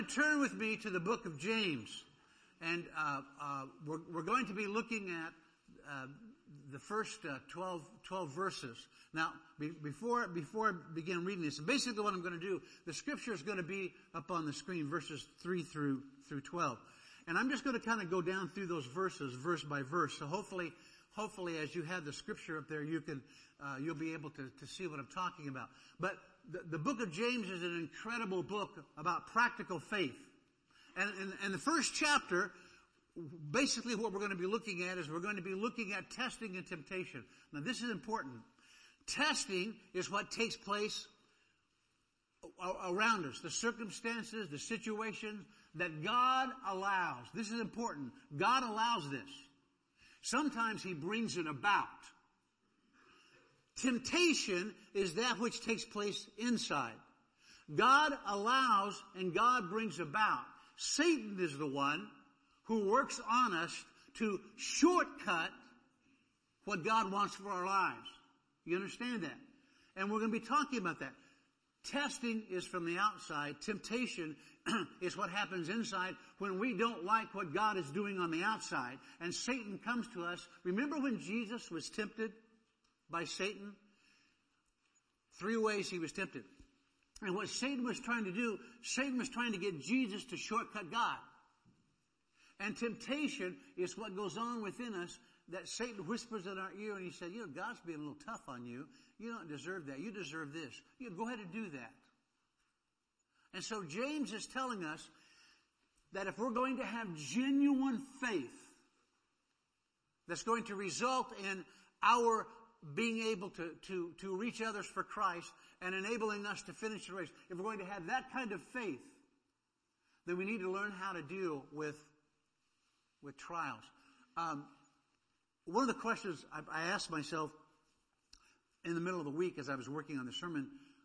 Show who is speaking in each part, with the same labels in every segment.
Speaker 1: Turn with me to the book of James, and we're going to be looking at the first 12 verses. Now, before I begin reading this, basically what I'm going to do, the scripture is going to be up on the screen, verses 3 through 12. And I'm just going to kind of go down through those verses, verse by verse. So hopefully as you have the scripture up there, you'll be able to see what I'm talking about. But the book of James is an incredible book about practical faith. And the first chapter, basically what we're going to be looking at is we're going to be looking at testing and temptation. Now this is important. Testing is what takes place around us. The circumstances, the situations that God allows. This is important. God allows this. Sometimes He brings it about. Temptation is that which takes place inside. God allows and God brings about. Satan is the one who works on us to shortcut what God wants for our lives. You understand that? And we're going to be talking about that. Testing is from the outside. Temptation is what happens inside when we don't like what God is doing on the outside. And Satan comes to us. Remember when Jesus was tempted by Satan? 3 ways he was tempted. And what Satan was trying to do, Satan was trying to get Jesus to shortcut God. And temptation is what goes on within us that Satan whispers in our ear and he said, God's being a little tough on you. You don't deserve that. You deserve this. Go ahead and do that. And so James is telling us that if we're going to have genuine faith that's going to result in our being able to reach others for Christ and enabling us to finish the race, if we're going to have that kind of faith, then we need to learn how to deal with trials. One of the questions I asked myself in the middle of the week as I was working on the sermon,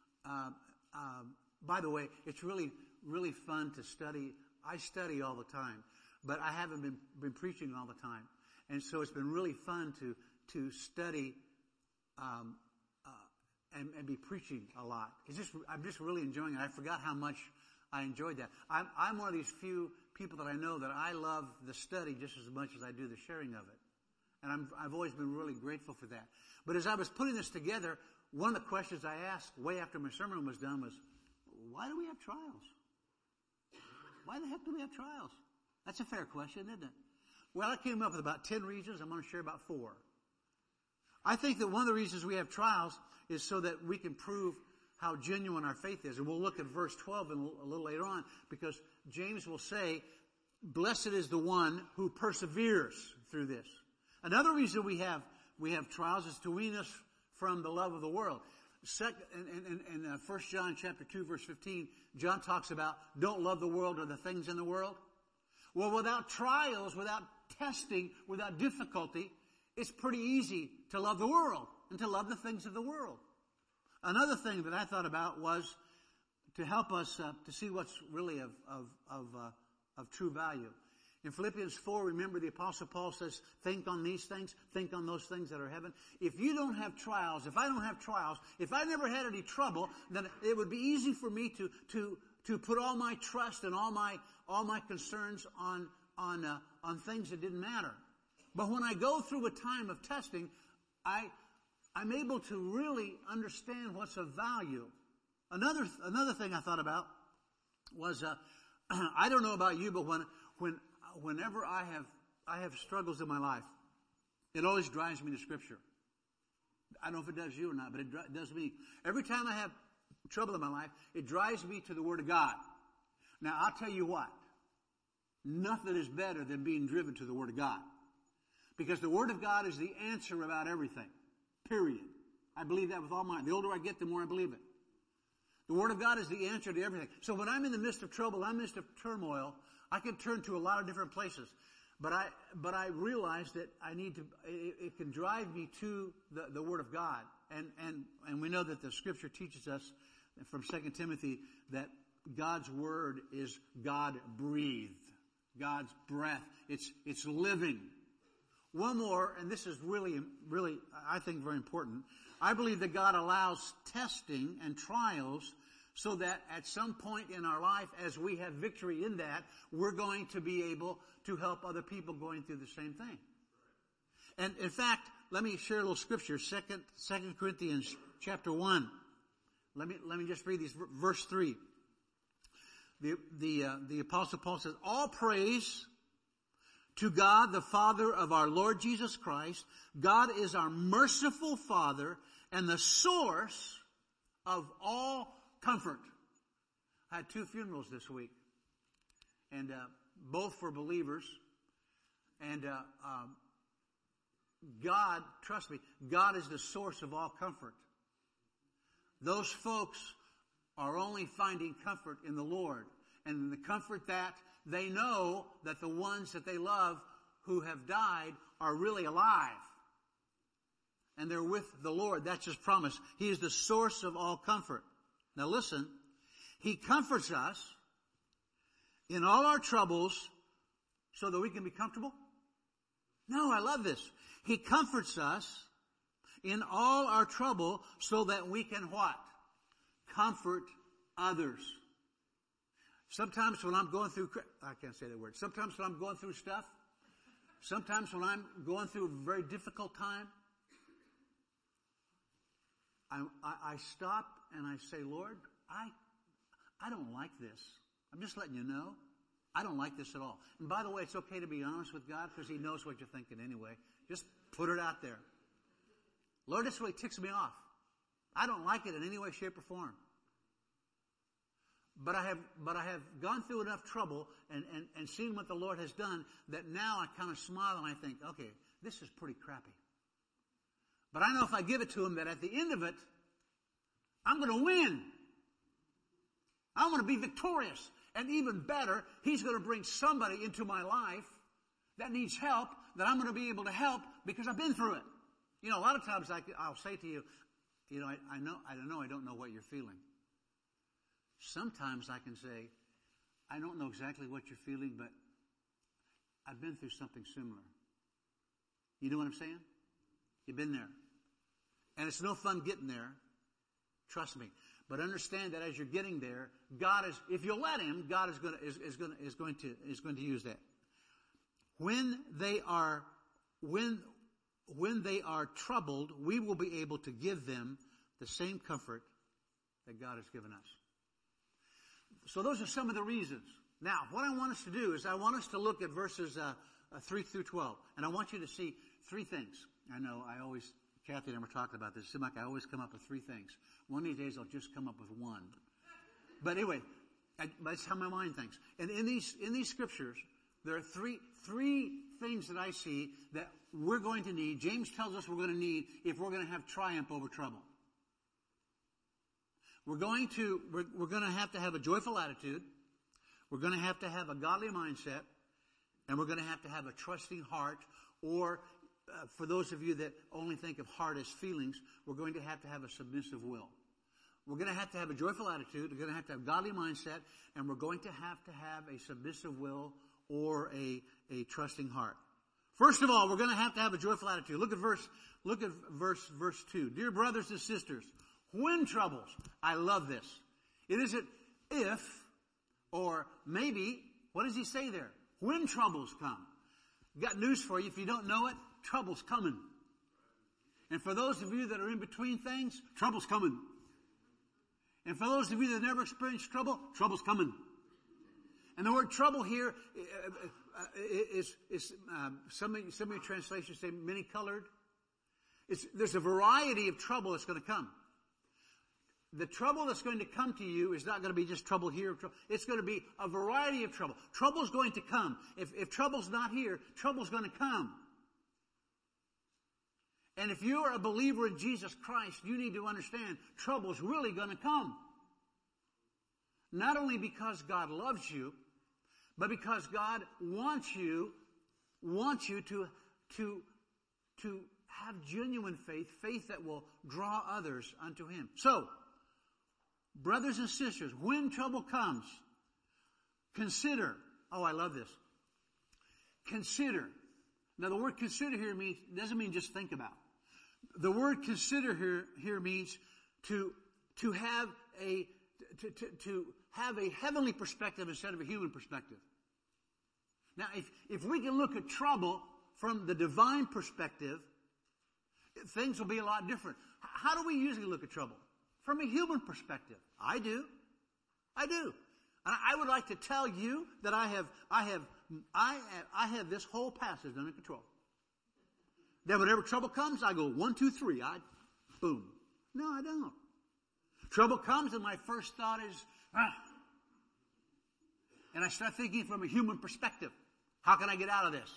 Speaker 1: by the way, it's really, really fun to study. I study all the time, but I haven't been preaching all the time. And so it's been really fun to study and be preaching a lot. I'm just really enjoying it. I forgot how much I enjoyed that. I'm one of these few people that I know that I love the study just as much as I do the sharing of it. And I've always been really grateful for that. But as I was putting this together, one of the questions I asked way after my sermon was done was, why do we have trials? Why the heck do we have trials? That's a fair question, isn't it? Well, I came up with about 10 reasons. I'm going to share about 4. I think that one of the reasons we have trials is so that we can prove how genuine our faith is. And we'll look at verse 12 a little later on, because James will say, blessed is the one who perseveres through this. Another reason we have trials is to wean us from the love of the world. In 1 John chapter 2 verse 15, John talks about don't love the world or the things in the world. Well, without trials, without testing, without difficulty, it's pretty easy to love the world and to love the things of the world. Another thing that I thought about was to help us to see what's really of true value. In Philippians 4, remember the Apostle Paul says, think on these things, think on those things that are heaven. If you don't have trials, if I don't have trials, if I never had any trouble, then it would be easy for me to put all my trust and all my concerns on things that didn't matter. But when I go through a time of testing, I'm able to really understand what's of value. Another thing I thought about was, I don't know about you, but whenever I have struggles in my life, it always drives me to Scripture. I don't know if it does you or not, but it does me. Every time I have trouble in my life, it drives me to the Word of God. Now, I'll tell you what. Nothing is better than being driven to the Word of God. Because the Word of God is the answer about everything. Period. I believe that with all my... The older I get, the more I believe it. The Word of God is the answer to everything. So when I'm in the midst of trouble, I'm in the midst of turmoil, I can turn to a lot of different places. But I realize that I need to... It can drive me to the Word of God. And we know that the Scripture teaches us from 2 Timothy that God's Word is God-breathed. God's breath. It's living. One more, and this is really, I think, very important. I believe that God allows testing and trials so that at some point in our life, as we have victory in that, we're going to be able to help other people going through the same thing. And in fact, let me share a little scripture, 2 Corinthians chapter 1. Let me just read these, verse 3. The Apostle Paul says, all praise to God, the Father of our Lord Jesus Christ. God is our merciful Father and the source of all comfort. I had 2 funerals this week, and both for believers. And God, trust me, God is the source of all comfort. Those folks are only finding comfort in the Lord, and in the comfort that they know that the ones that they love who have died are really alive. And they're with the Lord. That's His promise. He is the source of all comfort. Now listen, He comforts us in all our troubles so that we can be comfortable? No, I love this. He comforts us in all our trouble so that we can what? Comfort others. Sometimes when I'm going through, I can't say that word. Sometimes when I'm going through stuff, sometimes when I'm going through a very difficult time, I stop and I say, Lord, I don't like this. I'm just letting you know. I don't like this at all. And by the way, it's okay to be honest with God because He knows what you're thinking anyway. Just put it out there. Lord, this really ticks me off. I don't like it in any way, shape, or form. But I have gone through enough trouble and seen what the Lord has done that now I kind of smile and I think, okay, this is pretty crappy. But I know if I give it to Him that at the end of it, I'm going to win. I'm going to be victorious. And even better, He's going to bring somebody into my life that needs help that I'm going to be able to help because I've been through it. You know, a lot of times I'll say to you, you know, I don't know what you're feeling. Sometimes I can say, I don't know exactly what you're feeling, but I've been through something similar. You know what I'm saying? You've been there. And it's no fun getting there. Trust me. But understand that as you're getting there, God is, if you'll let Him, God is going to use that. When they are troubled, we will be able to give them the same comfort that God has given us. So those are some of the reasons. Now, what I want us to do is I want us to look at verses 3 through 12. And I want you to see 3 things. I know Kathy and I were talking about this. It seems like I always come up with 3 things. One of these days I'll just come up with 1. But anyway, that's how my mind thinks. And in these scriptures, there are three things that I see that we're going to need. James tells us we're going to need if we're going to have triumph over trouble. We're going to have a joyful attitude. We're going to have a godly mindset. And we're going to have a trusting heart. Or, for those of you that only think of heart as feelings, we're going to have a submissive will. We're going to have a joyful attitude. We're going to have a godly mindset. And we're going to have a submissive will or a trusting heart. First of all, we're going to have a joyful attitude. Look at verse 2. Dear brothers and sisters, when troubles, I love this. It isn't if or maybe. What does he say there? When troubles come. Got news for you. If you don't know it, trouble's coming. And for those of you that are in between things, trouble's coming. And for those of you that never experienced trouble, trouble's coming. And the word trouble here is some of your translations say many-colored. There's a variety of trouble that's going to come. The trouble that's going to come to you is not going to be just trouble here. It's going to be a variety of trouble. Trouble's going to come. If trouble's not here, trouble's going to come. And if you're a believer in Jesus Christ, you need to understand trouble's really going to come. Not only because God loves you, but because God wants you to have genuine faith that will draw others unto Him. So, brothers and sisters, when trouble comes, consider. Oh, I love this. Consider. Now, the word consider here doesn't mean just think about. The word consider here means to to have a heavenly perspective instead of a human perspective. Now, if we can look at trouble from the divine perspective, things will be a lot different. How do we usually look at trouble? From a human perspective. I do. And I would like to tell you that I have this whole passage under control. That whenever trouble comes, I go 1, 2, 3. Boom. No, I don't. Trouble comes and my first thought is, and I start thinking from a human perspective. How can I get out of this?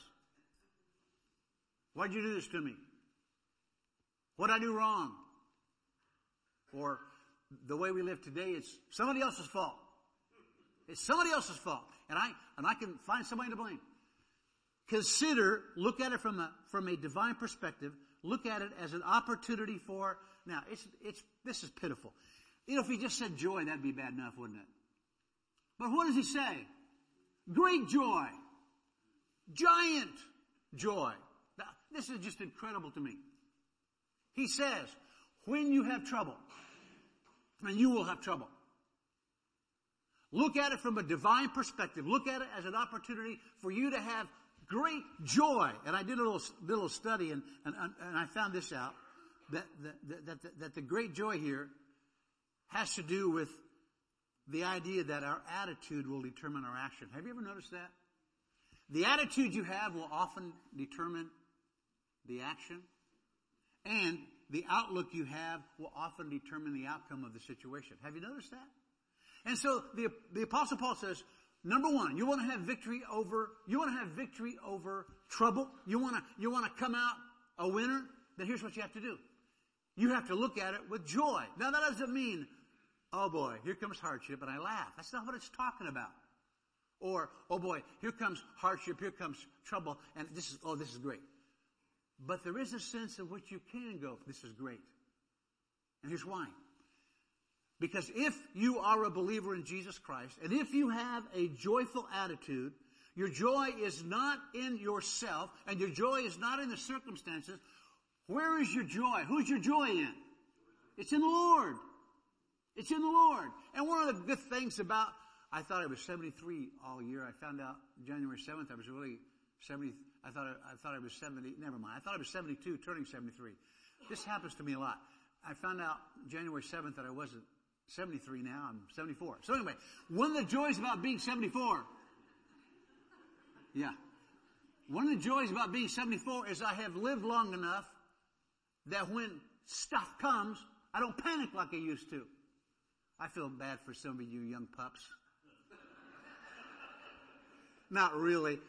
Speaker 1: Why'd you do this to me? What'd I do wrong? Or the way we live today, it's somebody else's fault. It's somebody else's fault. And I can find somebody to blame. Look at it from a divine perspective. Look at it as an opportunity for, now, this is pitiful. If he just said joy, that'd be bad enough, wouldn't it? But what does he say? Great joy. Giant joy. Now, this is just incredible to me. He says, when you have trouble, and you will have trouble, look at it from a divine perspective. Look at it as an opportunity for you to have great joy. And I did a little study, and I found this out, that the great joy here has to do with the idea that our attitude will determine our action. Have you ever noticed that? The attitude you have will often determine the action. And the outlook you have will often determine the outcome of the situation. Have you noticed that? And so the Apostle Paul says, number one, you want to have victory over trouble. You want to come out a winner. Then here's what you have to do. You have to look at it with joy. Now that doesn't mean, oh boy, here comes hardship and I laugh. That's not what it's talking about. Or, oh boy, here comes hardship, here comes trouble, and this is great. But there is a sense in which you can go, this is great. And here's why. Because if you are a believer in Jesus Christ, and if you have a joyful attitude, your joy is not in yourself, and your joy is not in the circumstances. Where is your joy? Who's your joy in? It's in the Lord. It's in the Lord. And one of the good things about, I thought I was 73 all year. I found out January 7th I was really 70. I thought I was 70. Never mind. I thought I was 72, turning 73. This happens to me a lot. I found out January 7th that I wasn't 73 now. I'm 74. So anyway, one of the joys about being 74. Yeah. One of the joys about being 74 is I have lived long enough that when stuff comes, I don't panic like I used to. I feel bad for some of you young pups. Not really.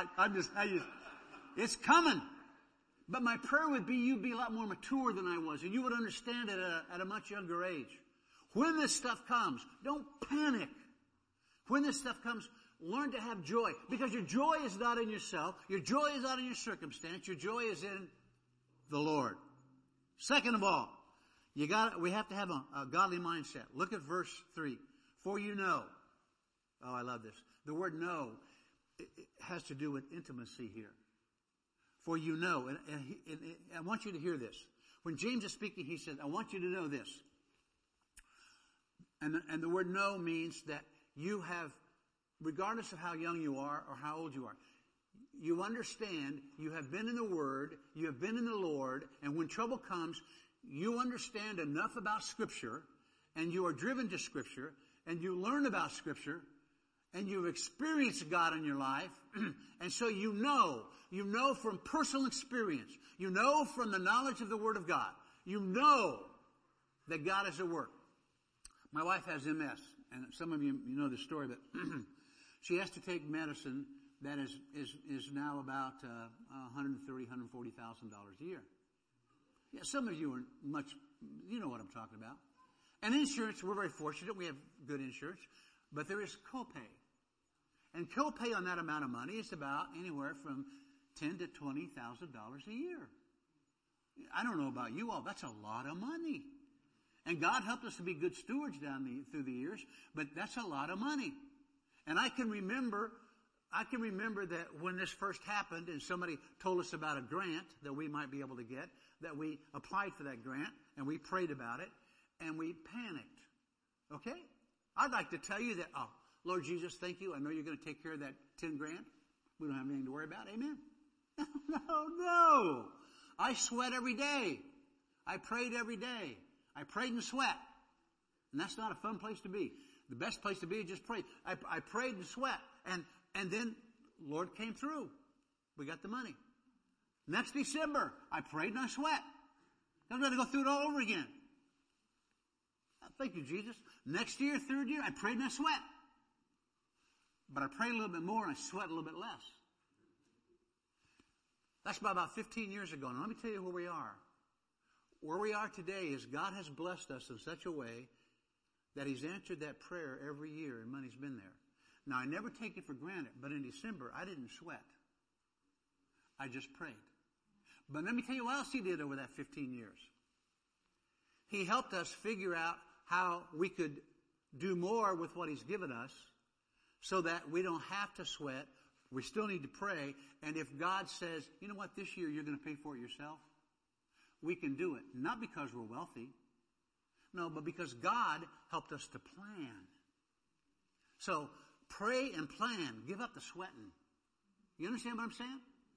Speaker 1: It's coming. But my prayer would be you'd be a lot more mature than I was, and you would understand it at a much younger age. When this stuff comes, don't panic. When this stuff comes, learn to have joy. Because your joy is not in yourself. Your joy is not in your circumstance. Your joy is in the Lord. Second of all, we have to have a godly mindset. Look at verse 3. For you know. Oh, I love this. The word know, it has to do with intimacy here. For you know. And I want you to hear this. When James is speaking, he said, I want you to know this. And the word know means that you have, regardless of how young you are or how old you are, you understand, you have been in the Word, you have been in the Lord, and when trouble comes, you understand enough about Scripture, and you are driven to Scripture, and you learn about Scripture, and you've experienced God in your life, and so you know from personal experience, you know from the knowledge of the Word of God, you know that God is at work. My wife has MS, and some of you know the story, but she has to take medicine that is now about $130,000, $140,000 a year. Yeah, some of you are you know what I'm talking about. And insurance, we're very fortunate. We have good insurance, but there is copay. And copay on that amount of money is about anywhere from $10,000 to $20,000 a year. I don't know about you all. That's a lot of money. And God helped us to be good stewards through the years, but that's a lot of money. And I can remember that when this first happened and somebody told us about a grant that we might be able to get, that we applied for that grant and we prayed about it and we panicked. Okay? I'd like to tell you that, oh, Lord Jesus, thank you. I know you're going to take care of that 10 grand. We don't have anything to worry about. Amen. No. I sweat every day. I prayed every day. I prayed and sweat. And that's not a fun place to be. The best place to be is just pray. I prayed and sweat. And then Lord came through. We got the money. Next December, I prayed and I sweat. I'm going to go through it all over again. Thank you, Jesus. Next year, third year, I prayed and I sweat. But I prayed a little bit more and I sweat a little bit less. That's about 15 years ago. Now let me tell you where we are. Where we are today is God has blessed us in such a way that He's answered that prayer every year and money's been there. Now I never take it for granted, but in December I didn't sweat. I just prayed. But let me tell you what else He did over that 15 years. He helped us figure out how we could do more with what He's given us so that we don't have to sweat. We still need to pray. And if God says, you know what, this year you're going to pay for it yourself, we can do it. Not because we're wealthy. No, but because God helped us to plan. So pray and plan. Give up the sweating. You understand what I'm saying?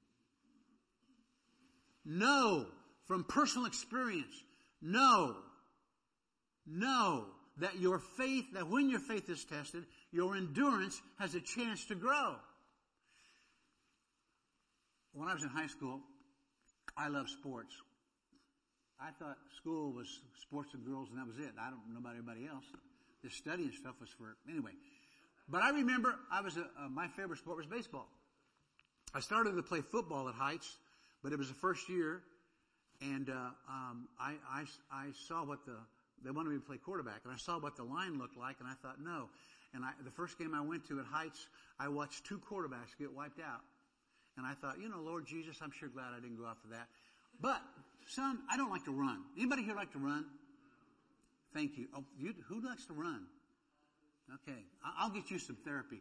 Speaker 1: Know from personal experience. Know that your faith, that when your faith is tested, your endurance has a chance to grow. When I was in high school, I loved sports. I thought school was sports and girls and that was it. I don't know about anybody else. The studying stuff was for, anyway. But I remember my favorite sport was baseball. I started to play football at Heights, but it was the first year, and I saw they wanted me to play quarterback, and I saw what the line looked like, and I thought, no. And the first game I went to at Heights, I watched 2 quarterbacks get wiped out. And I thought, Lord Jesus, I'm sure glad I didn't go after that. But, son, I don't like to run. Anybody here like to run? Thank you. Oh, who likes to run? Okay. I'll get you some therapy.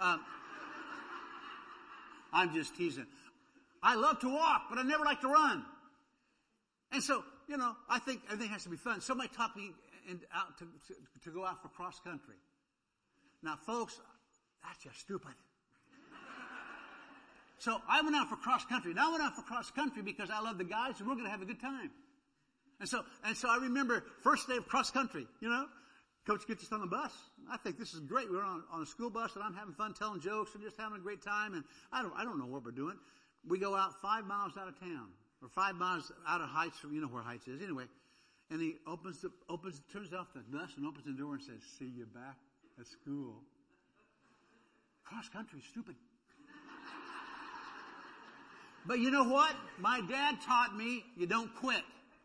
Speaker 1: I'm just teasing. I love to walk, but I never like to run. And so, I think everything has to be fun. Somebody taught me out to go out for cross country. Now, folks, that's just stupid. So I went out for cross country. And I went out for cross country because I love the guys and we're going to have a good time. And so I remember first day of cross country, Coach gets us on the bus. I think this is great. We're on a school bus and I'm having fun telling jokes and just having a great time. And I don't know what we're doing. We go out 5 miles out of town or 5 miles out of Heights. You know where Heights is anyway. And he turns off the bus and opens the door and says, "See you back at school." Cross country is stupid. But you know what? My dad taught me you don't quit.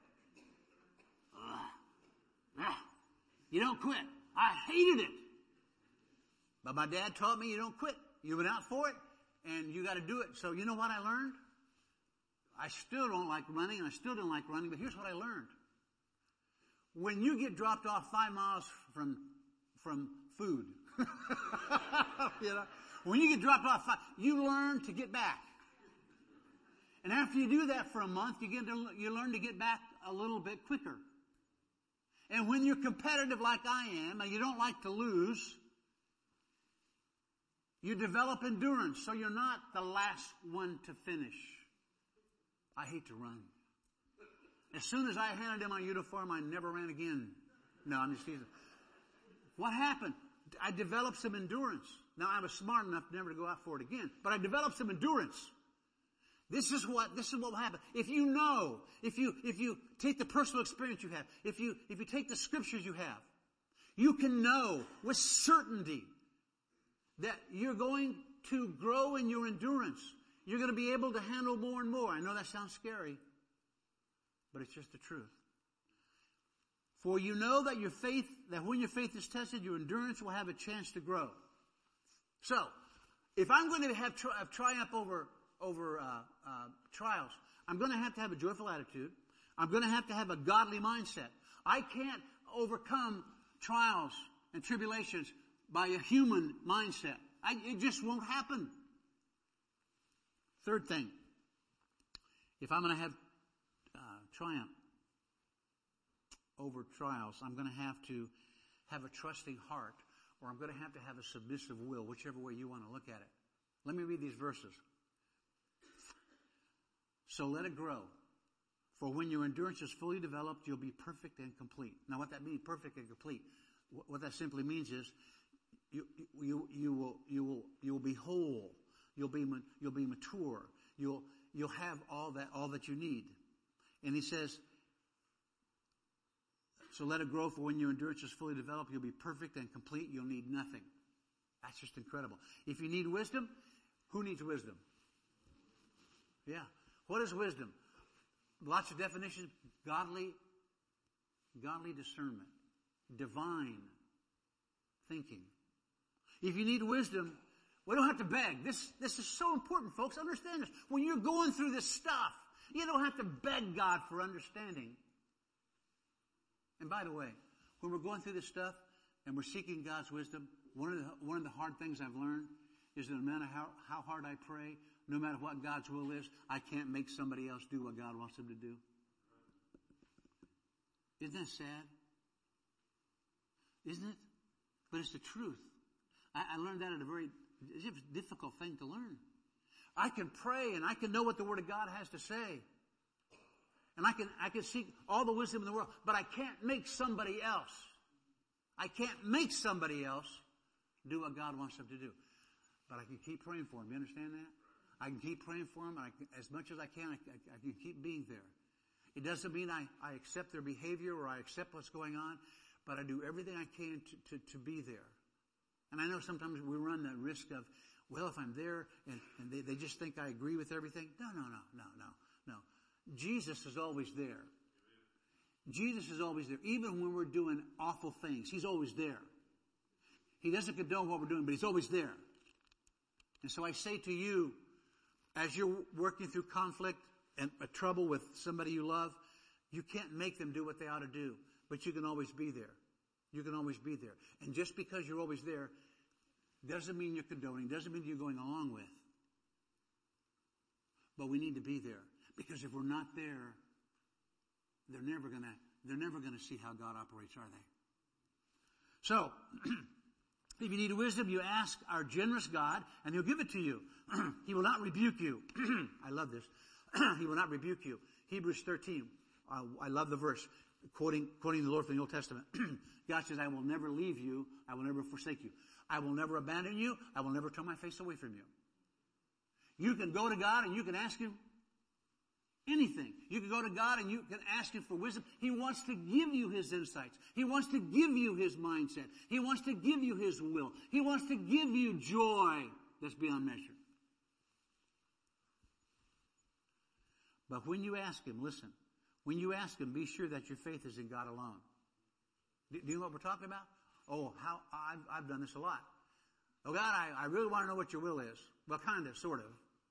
Speaker 1: You don't quit. I hated it. But my dad taught me you don't quit. You went out for it, and you got to do it. So you know what I learned? I still don't like running, and I still don't like running, but here's what I learned. When you get dropped off 5 miles from food, when you get dropped off, you learn to get back. And after you do that for a month, you learn to get back a little bit quicker. And when you're competitive like I am, and you don't like to lose, you develop endurance, so you're not the last one to finish. I hate to run. As soon as I handed in my uniform, I never ran again. No, I'm just teasing. What happened? I developed some endurance. Now, I was smart enough never to go out for it again, but I developed some endurance. This is what will happen. If you take the personal experience you have, if you take the scriptures you have, you can know with certainty that you're going to grow in your endurance. You're going to be able to handle more and more. I know that sounds scary, but it's just the truth. For you know that when your faith is tested, your endurance will have a chance to grow. So, if I'm going to have triumph over trials, I'm going to have a joyful attitude. I'm going to have a godly mindset. I can't overcome trials and tribulations by a human mindset. It just won't happen. Third thing, if I'm going to have triumph over trials, I'm going to have a trusting heart. or I'm going to have a submissive will, whichever way you want to look at it. Let me read these verses. So let it grow. For when your endurance is fully developed, you'll be perfect and complete. Now what that means, perfect and complete, what that simply means is you will be whole. You'll be mature. You'll have all that you need. And he says, so let it grow, for when your endurance is fully developed, you'll be perfect and complete. You'll need nothing. That's just incredible. If you need wisdom, who needs wisdom? Yeah. What is wisdom? Lots of definitions. Godly discernment. Divine thinking. If you need wisdom, we don't have to beg. This is so important, folks. Understand this. When you're going through this stuff, you don't have to beg God for understanding. And by the way, when we're going through this stuff and we're seeking God's wisdom, one of the hard things I've learned is that no matter how hard I pray, no matter what God's will is, I can't make somebody else do what God wants them to do. Isn't that sad? Isn't it? But it's the truth. I learned that at a very difficult thing to learn. I can pray and I can know what the Word of God has to say. And I can seek all the wisdom in the world, but I can't make somebody else. I can't make somebody else do what God wants them to do. But I can keep praying for them. You understand that? I can keep praying for them, and as much as I can, I can keep being there. It doesn't mean I accept their behavior or I accept what's going on, but I do everything I can to be there. And I know sometimes we run the risk of, well, if I'm there and they just think I agree with everything. No. Jesus is always there. Jesus is always there. Even when we're doing awful things, He's always there. He doesn't condone what we're doing, but He's always there. And so I say to you, as you're working through conflict and trouble with somebody you love, you can't make them do what they ought to do, but you can always be there. You can always be there. And just because you're always there doesn't mean you're condoning, doesn't mean you're going along with. But we need to be there. Because if we're not there, they're never gonna see how God operates, are they? So, if you need wisdom, you ask our generous God, and He'll give it to you. He will not rebuke you. I love this. He will not rebuke you. Hebrews 13. I love the verse, quoting the Lord from the Old Testament. God says, I will never leave you. I will never forsake you. I will never abandon you. I will never turn my face away from you. You can go to God and you can ask Him anything. You can go to God and you can ask Him for wisdom. He wants to give you His insights. He wants to give you His mindset. He wants to give you His will. He wants to give you joy that's beyond measure. But when you ask Him, listen, when you ask Him, be sure that your faith is in God alone. Do you know what we're talking about? Oh, how I've done this a lot. Oh, God, I really want to know what your will is. Well, kind of, sort of.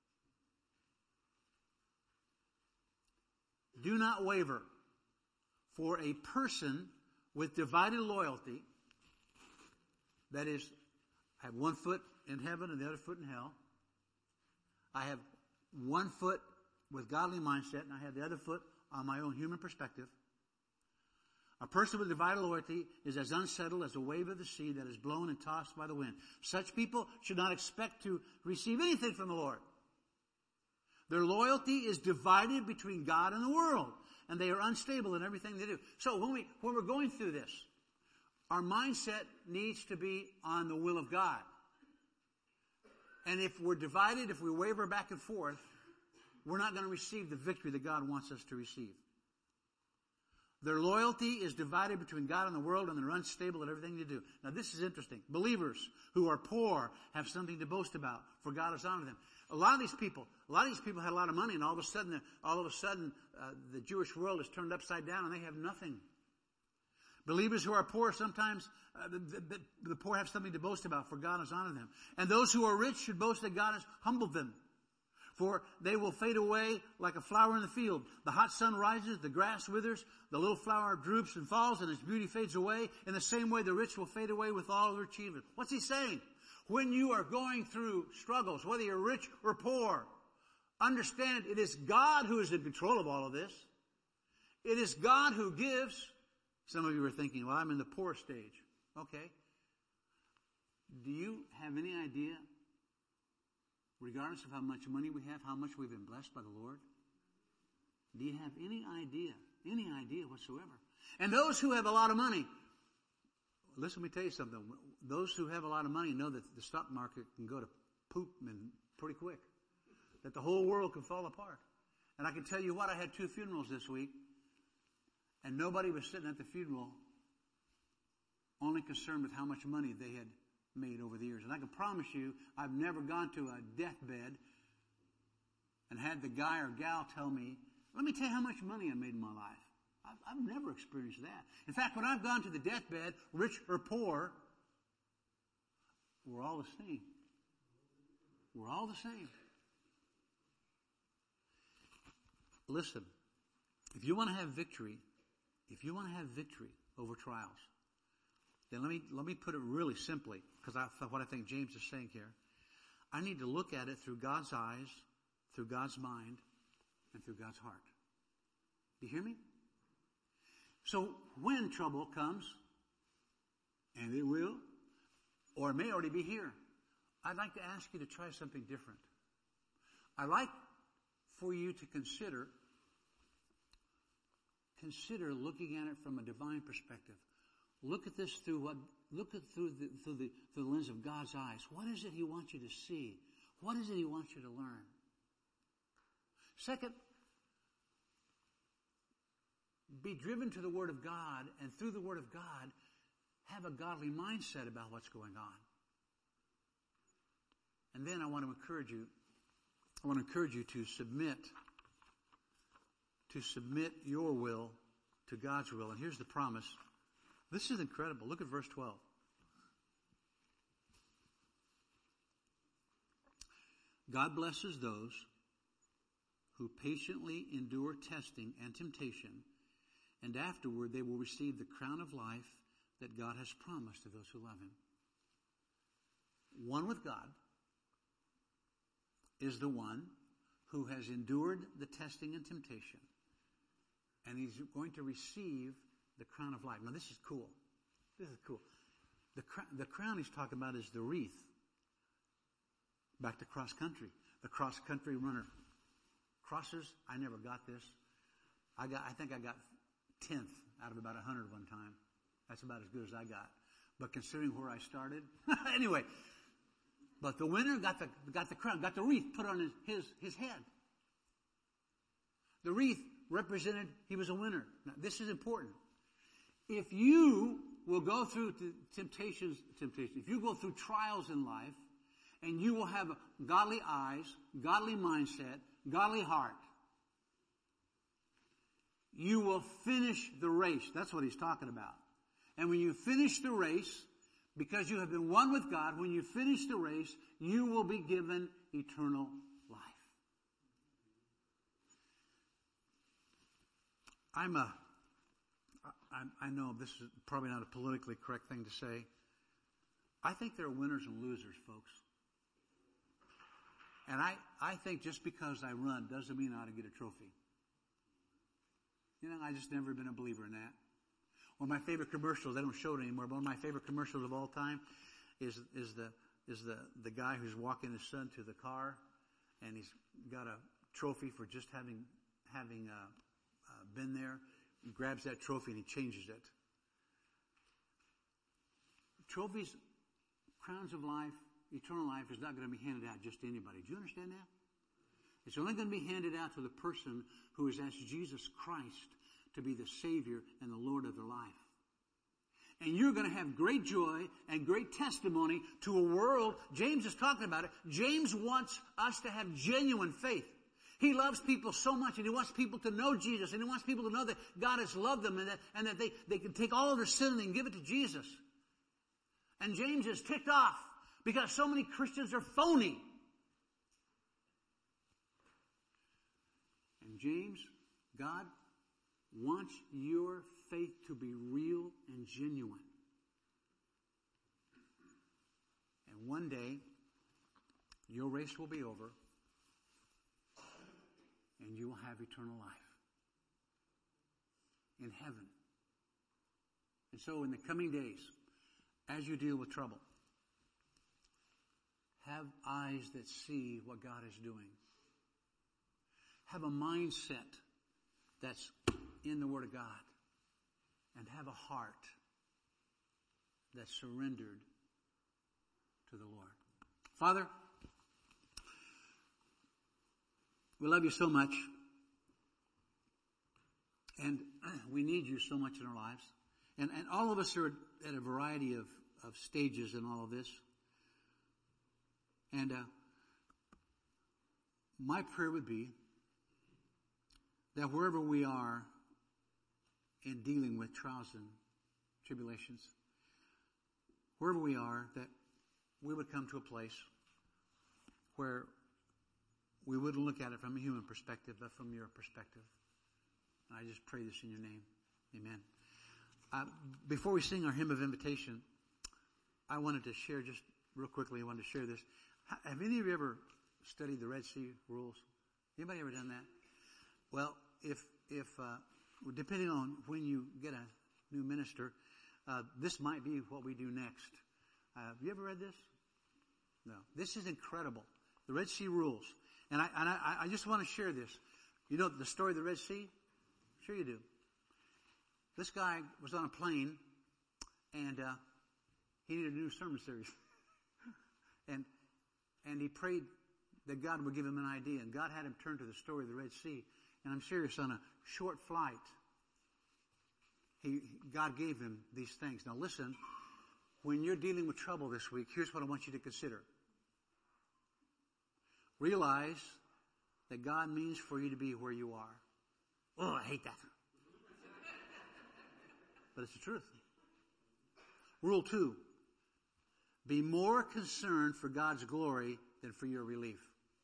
Speaker 1: Do not waver, for a person with divided loyalty, that is, I have one foot in heaven and the other foot in hell. I have one foot with godly mindset and I have the other foot on my own human perspective. A person with divided loyalty is as unsettled as a wave of the sea that is blown and tossed by the wind. Such people should not expect to receive anything from the Lord. Their loyalty is divided between God and the world, and they are unstable in everything they do. So when we're going through this, our mindset needs to be on the will of God. And if we're divided, if we waver back and forth, we're not going to receive the victory that God wants us to receive. Their loyalty is divided between God and the world, and they're unstable in everything they do. Now this is interesting. Believers who are poor have something to boast about, for God has honored them. A lot of these people had a lot of money, and all of a sudden, the Jewish world is turned upside down, and they have nothing. Believers who are poor, sometimes the poor have something to boast about, for God has honored them. And those who are rich should boast that God has humbled them. For they will fade away like a flower in the field. The hot sun rises, the grass withers, the little flower droops and falls, and its beauty fades away. In the same way, the rich will fade away with all their achievement. What's he saying? When you are going through struggles, whether you're rich or poor, understand it is God who is in control of all of this. It is God who gives. Some of you are thinking, well, I'm in the poor stage. Okay. Do you have any idea, regardless of how much money we have, how much we've been blessed by the Lord? Do you have any idea whatsoever? And those who have a lot of money, listen, let me tell you something. Those who have a lot of money know that the stock market can go to poop pretty quick, that the whole world can fall apart. And I can tell you what, I had 2 funerals this week, and nobody was sitting at the funeral only concerned with how much money they had made over the years. And I can promise you, I've never gone to a deathbed and had the guy or gal tell me, let me tell you how much money I made in my life. I've never experienced that. In fact, when I've gone to the deathbed, rich or poor, we're all the same. We're all the same. Listen, if you want to have victory over trials, then let me put it really simply, because what I think James is saying here. I need to look at it through God's eyes, through God's mind, and through God's heart. Do you hear me? So when trouble comes, and it will, or it may already be here, I'd like to ask you to try something different. I'd like for you to consider looking at it from a divine perspective. Look at this through the lens of God's eyes. What is it He wants you to see? What is it He wants you to learn? Second, be driven to the Word of God, and through the Word of God, have a godly mindset about what's going on. And then I want to encourage you to submit your will to God's will. And here's the promise. This is incredible. Look at verse 12. God blesses those who patiently endure testing and temptation, and afterward they will receive the crown of life that God has promised to those who love Him. One with God is the one who has endured the testing and temptation, and he's going to receive the crown of life. Now this is cool. This is cool. The crown he's talking about is the wreath. Back to cross country. The cross country runner. Crosses, I never got this. I think I got 10th out of about 100 one time. That's about as good as I got. But considering where I started, anyway. But the winner got the crown, got the wreath put on his head. The wreath represented he was a winner. Now, this is important. If you will go through temptations, if you go through trials in life, and you will have godly eyes, godly mindset, godly heart, you will finish the race. That's what he's talking about. And when you finish the race, because you have been one with God, when you finish the race, you will be given eternal life. I know this is probably not a politically correct thing to say. I think there are winners and losers, folks. And I think just because I run doesn't mean I ought to get a trophy. You know, I just never been a believer in that. One of my favorite commercials, they don't show it anymore, but one of my favorite commercials of all time is the guy who's walking his son to the car, and he's got a trophy for just having been there. He grabs that trophy and he changes it. Trophies, crowns of life, eternal life is not going to be handed out just to anybody. Do you understand that? It's only going to be handed out to the person who has asked Jesus Christ to be the Savior and the Lord of their life. And you're going to have great joy and great testimony to a world. James is talking about it. James wants us to have genuine faith. He loves people so much, and he wants people to know Jesus, and he wants people to know that God has loved them, and that they can take all of their sin and give it to Jesus. And James is ticked off because so many Christians are phony. And James, God wants your faith to be real and genuine. And one day, your race will be over, and you will have eternal life in heaven. And so in the coming days, as you deal with trouble, Have eyes that see what God is doing. Have a mindset that's in the Word of God. And have a heart that's surrendered to the Lord. Father, we love you so much. And we need you so much in our lives. And all of us are at a variety of stages in all of this. And my prayer would be that wherever we are in dealing with trials and tribulations, wherever we are, that we would come to a place where we wouldn't look at it from a human perspective, but from your perspective. And I just pray this in your name. Amen. Before we sing our hymn of invitation, I wanted to share just real quickly, I wanted to share this. Have any of you ever studied the Red Sea rules? Anybody ever done that? Well, if depending on when you get a new minister, this might be what we do next. Have you ever read this? No. This is incredible. The Red Sea rules. And I just want to share this. You know the story of the Red Sea? Sure you do. This guy was on a plane, and he needed a new sermon series. and he prayed that God would give him an idea. And God had him turn to the story of the Red Sea. And I'm serious, on a short flight, God gave him these things. Now listen, when you're dealing with trouble this week, here's what I want you to consider. Realize that God means for you to be where you are. Oh, I hate that. But it's the truth. Rule 2. Be more concerned for God's glory than for your relief.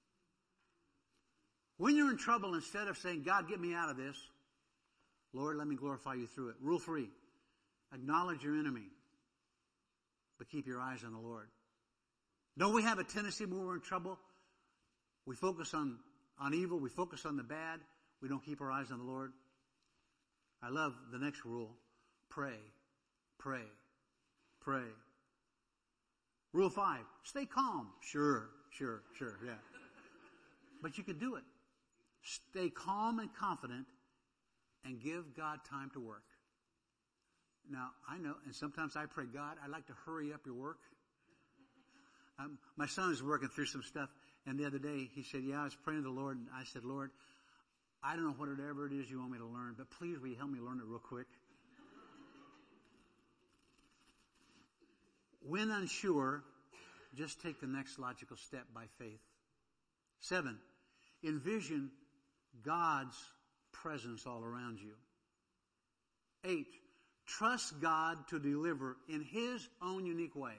Speaker 1: When you're in trouble, instead of saying, God, get me out of this, Lord, let me glorify you through it. Rule 3. Acknowledge your enemy, but keep your eyes on the Lord. Don't we have a tendency when we're in trouble? We focus on evil. We focus on the bad. We don't keep our eyes on the Lord. I love the next rule. Pray, pray, pray. Rule 5. Stay calm. Sure, yeah. But you can do it. Stay calm and confident and give God time to work. Now, I know, and sometimes I pray, God, I'd like to hurry up your work. My son is working through some stuff, and the other day he said, I was praying to the Lord, and I said, Lord, I don't know whatever it is you want me to learn, but please will you help me learn it real quick? When unsure, just take the next logical step by faith. 7, envision God's presence all around you. 8, trust God to deliver in His own unique way.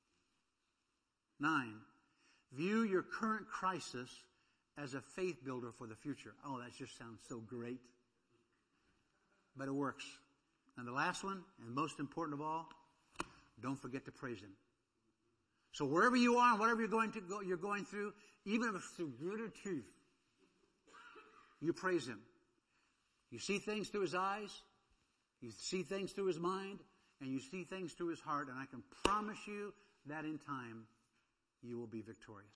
Speaker 1: 9, view your current crisis as a faith builder for the future. Oh, that just sounds so great. But it works. And the last one, and most important of all, don't forget to praise Him. So wherever you are and whatever you're going through, even if it's through gritted teeth, you praise Him. You see things through His eyes, you see things through His mind, and you see things through His heart, and I can promise you that in time you will be victorious.